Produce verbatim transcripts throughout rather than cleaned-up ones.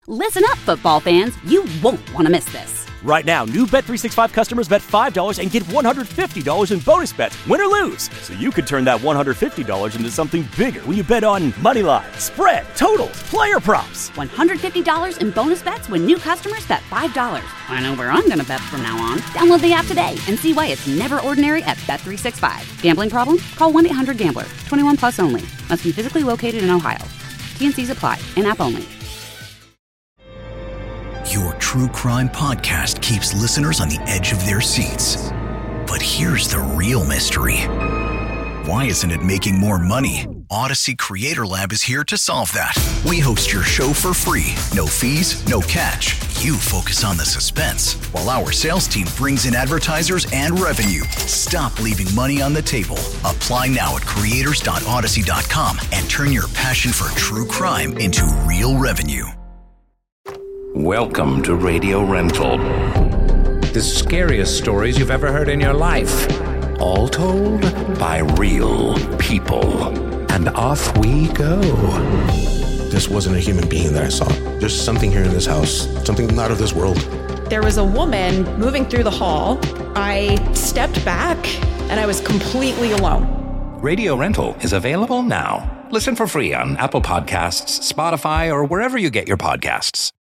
Listen up, football fans. You won't want to miss this. Right now, new Bet three sixty-five customers bet five dollars and get one hundred fifty dollars in bonus bets, win or lose. So you could turn that one hundred fifty dollars into something bigger when you bet on money line, spread, totals, player props. one hundred fifty dollars in bonus bets when new customers bet five dollars. I know where I'm going to bet from now on. Download the app today and see why it's never ordinary at Bet three sixty-five. Gambling problem? Call one eight hundred gambler. twenty-one plus only. Must be physically located in Ohio. T N Cs apply. In-app only. Your true crime podcast keeps listeners on the edge of their seats. But here's the real mystery. Why isn't it making more money? Odyssey Creator Lab is here to solve that. We host your show for free. No fees, no catch. You focus on the suspense, while our sales team brings in advertisers and revenue. Stop leaving money on the table. Apply now at creators dot odyssey dot com and turn your passion for true crime into real revenue. Welcome to Radio Rental. The scariest stories you've ever heard in your life. All told by real people. And off we go. This wasn't a human being that I saw. There's something here in this house. Something not of this world. There was a woman moving through the hall. I stepped back and I was completely alone. Radio Rental is available now. Listen for free on Apple Podcasts, Spotify, or wherever you get your podcasts.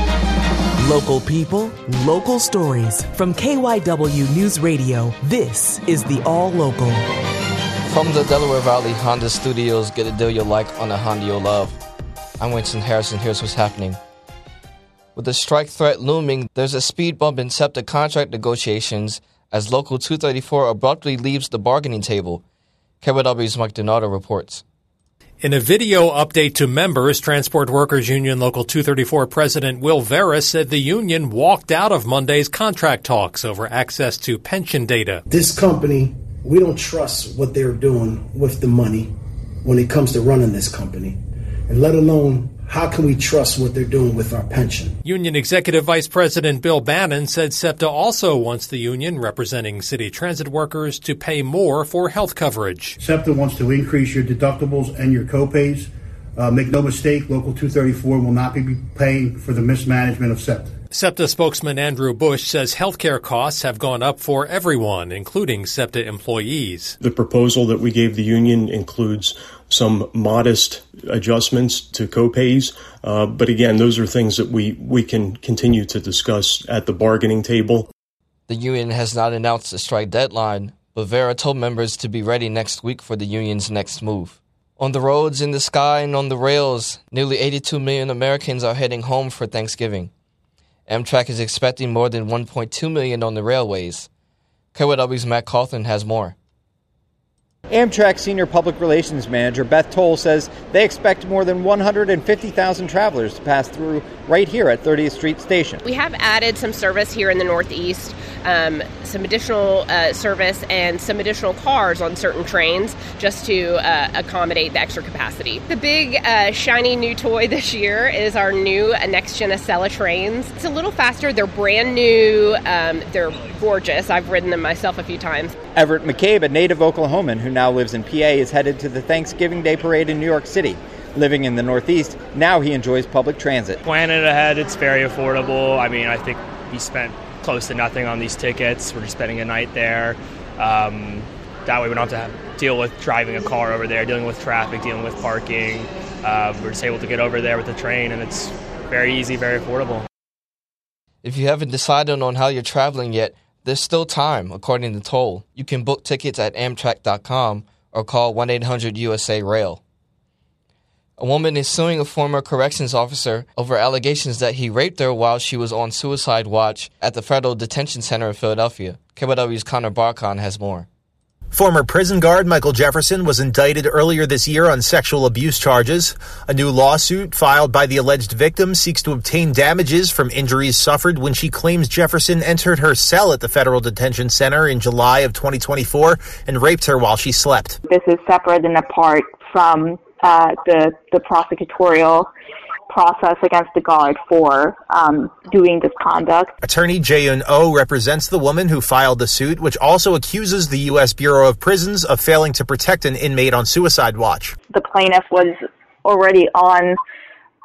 Local people, local stories. From K Y W News Radio, this is the All Local. From the Delaware Valley Honda Studios, get a deal you like on a Honda you love. I'm Winston Harrison. Here's what's happening. With the strike threat looming, there's a speed bump in SEPTA contract negotiations as Local two thirty-four abruptly leaves the bargaining table. K Y W's Mike Donato reports. In a video update to members, Transport Workers Union Local two thirty-four President Will Veras said the union walked out of Monday's contract talks over access to pension data. This company, we don't trust what they're doing with the money when it comes to running this company, and let alone how can we trust what they're doing with our pension? Union Executive Vice President Bill Bannon said SEPTA also wants the union, representing city transit workers, to pay more for health coverage. SEPTA wants to increase your deductibles and your copays. Uh, make no mistake, Local two thirty-four will not be paying for the mismanagement of SEPTA. SEPTA spokesman Andrew Bush says healthcare costs have gone up for everyone, including SEPTA employees. The proposal that we gave the union includes some modest adjustments to copays. Uh, but again, those are things that we, we can continue to discuss at the bargaining table. The union has not announced a strike deadline, but Vera told members to be ready next week for the union's next move. On the roads, in the sky, and on the rails, nearly eighty-two million Americans are heading home for Thanksgiving. Amtrak is expecting more than one point two million on the railways. K Y W's Matt Cawthon has more. Amtrak Senior Public Relations Manager Beth Toll says they expect more than one hundred fifty thousand travelers to pass through right here at thirtieth Street Station. We have added some service here in the Northeast, um, some additional uh, service and some additional cars on certain trains just to uh, accommodate the extra capacity. The big uh, shiny new toy this year is our new uh, next-gen Acela trains. It's a little faster. They're brand new. Um, they're gorgeous. I've ridden them myself a few times. Everett McCabe, a native Oklahoman who now lives in P A, is headed to the Thanksgiving Day Parade in New York City. Living in the Northeast, now he enjoys public transit. Planning ahead, it's very affordable. I mean, I think we spent close to nothing on these tickets. We're just spending a night there. Um, that way we don't have to have, deal with driving a car over there, dealing with traffic, dealing with parking. Uh, we're just able to get over there with the train, and it's very easy, very affordable. If you haven't decided on how you're traveling yet, there's still time, according to Toll. You can book tickets at amtrak dot com or call one eight hundred U S A rail. A woman is suing a former corrections officer over allegations that he raped her while she was on suicide watch at the Federal Detention Center in Philadelphia. K Y W's Connor Barkon has more. Former prison guard Michael Jefferson was indicted earlier this year on sexual abuse charges. A new lawsuit filed by the alleged victim seeks to obtain damages from injuries suffered when she claims Jefferson entered her cell at the Federal Detention Center in July of twenty twenty-four and raped her while she slept. This is separate and apart from uh, the, the prosecutorial process against the guard for um, doing this conduct. Attorney Jae-Eun Oh represents the woman who filed the suit, which also accuses the U S Bureau of Prisons of failing to protect an inmate on suicide watch. The plaintiff was already on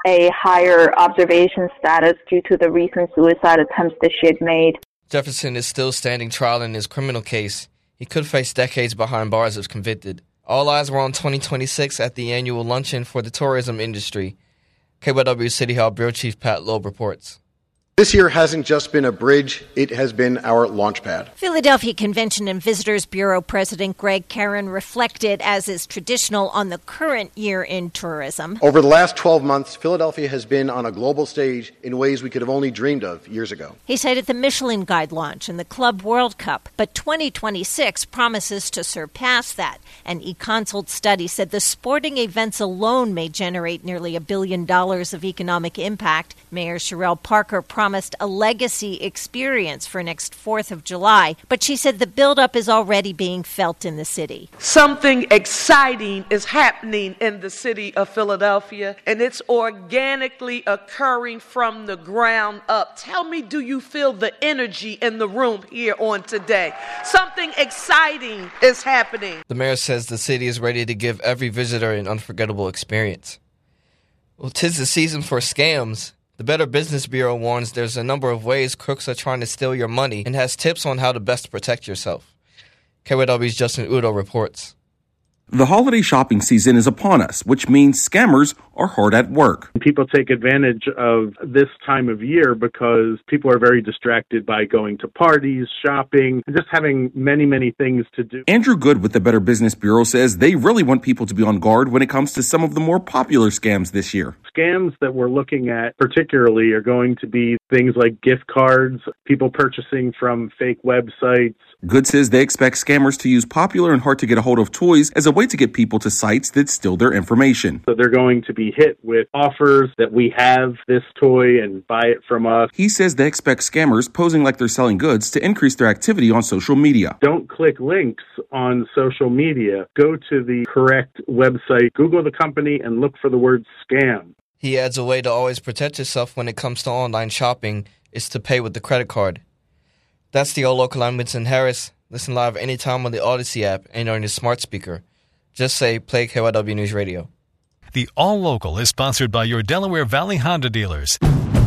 a higher observation status due to the recent suicide attempts that she had made. Jefferson is still standing trial in his criminal case. He could face decades behind bars if convicted. All eyes were on twenty twenty-six at the annual luncheon for the tourism industry. K Y W City Hall Bureau Chief Pat Loeb reports. This year hasn't just been a bridge, it has been our launch pad. Philadelphia Convention and Visitors Bureau President Greg Karen reflected, as is traditional, on the current year in tourism. Over the last twelve months, Philadelphia has been on a global stage in ways we could have only dreamed of years ago. He cited the Michelin Guide launch and the Club World Cup, but twenty twenty-six promises to surpass that. An eConsult study said the sporting events alone may generate nearly a billion dollars of economic impact. Mayor Sherelle Parker promised promised a legacy experience for next fourth of July, but she said the buildup is already being felt in the city. Something exciting is happening in the city of Philadelphia, and it's organically occurring from the ground up. Tell me, do you feel the energy in the room here on today? Something exciting is happening. The mayor says the city is ready to give every visitor an unforgettable experience. Well, 'tis the season for scams. The Better Business Bureau warns there's a number of ways crooks are trying to steal your money and has tips on how to best protect yourself. K Y W's Justin Udo reports. The holiday shopping season is upon us, which means scammers are hard at work. People take advantage of this time of year because people are very distracted by going to parties, shopping, and just having many, many things to do. Andrew Good with the Better Business Bureau says they really want people to be on guard when it comes to some of the more popular scams this year. Scams that we're looking at particularly are going to be things like gift cards, people purchasing from fake websites. Good says they expect scammers to use popular and hard to get a hold of toys as a way to get people to sites that steal their information. So they're going to be hit with offers that we have this toy and buy it from us. He says they expect scammers posing like they're selling goods to increase their activity on social media. Don't click links on social media. Go to the correct website, Google the company, and look for the word scam. He adds a way to always protect yourself when it comes to online shopping is to pay with the credit card. That's the All Local. I'm Vincent Harris. Listen live anytime on the Odyssey app and on your smart speaker. Just say play K Y W News Radio. The All Local is sponsored by your Delaware Valley Honda dealers.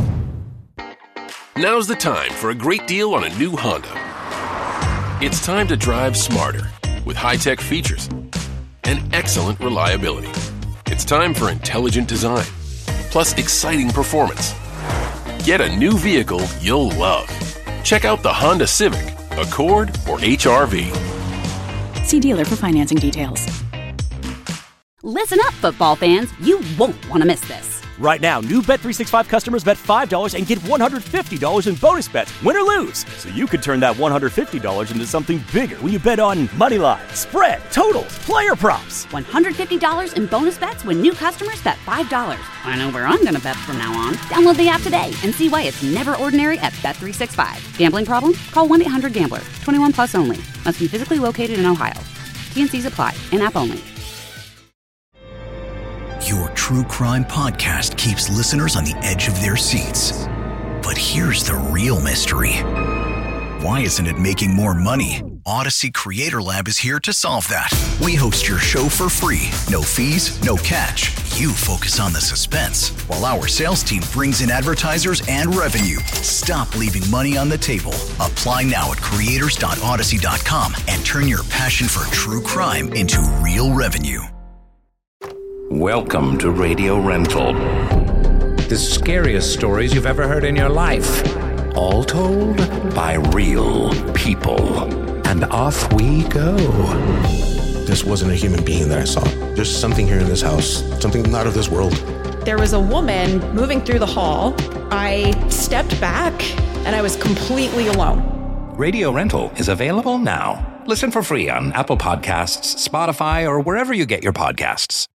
Now's the time for a great deal on a new Honda. It's time to drive smarter with high-tech features and excellent reliability. It's time for intelligent design, plus exciting performance. Get a new vehicle you'll love. Check out the Honda Civic, Accord, or H R V. See dealer for financing details. Listen up, football fans. You won't want to miss this. Right now, new Bet three sixty-five customers bet five dollars and get one hundred fifty dollars in bonus bets, win or lose. So you could turn that one hundred fifty dollars into something bigger when you bet on money line, spread, totals, player props. one hundred fifty dollars in bonus bets when new customers bet five dollars. I know where I'm going to bet from now on. Download the app today and see why it's never ordinary at Bet three sixty-five. Gambling problem? Call one eight hundred gambler. twenty-one plus only. Must be physically located in Ohio. T N Cs apply. In-app only. Your true crime podcast keeps listeners on the edge of their seats. But here's the real mystery. Why isn't it making more money? Odyssey Creator Lab is here to solve that. We host your show for free. No fees, no catch. You focus on the suspense, while our sales team brings in advertisers and revenue. Stop leaving money on the table. Apply now at creators dot odyssey dot com and turn your passion for true crime into real revenue. Welcome to Radio Rental. The scariest stories you've ever heard in your life. All told by real people. And off we go. This wasn't a human being that I saw. There's something here in this house, something not of this world. There was a woman moving through the hall. I stepped back and I was completely alone. Radio Rental is available now. Listen for free on Apple Podcasts, Spotify, or wherever you get your podcasts.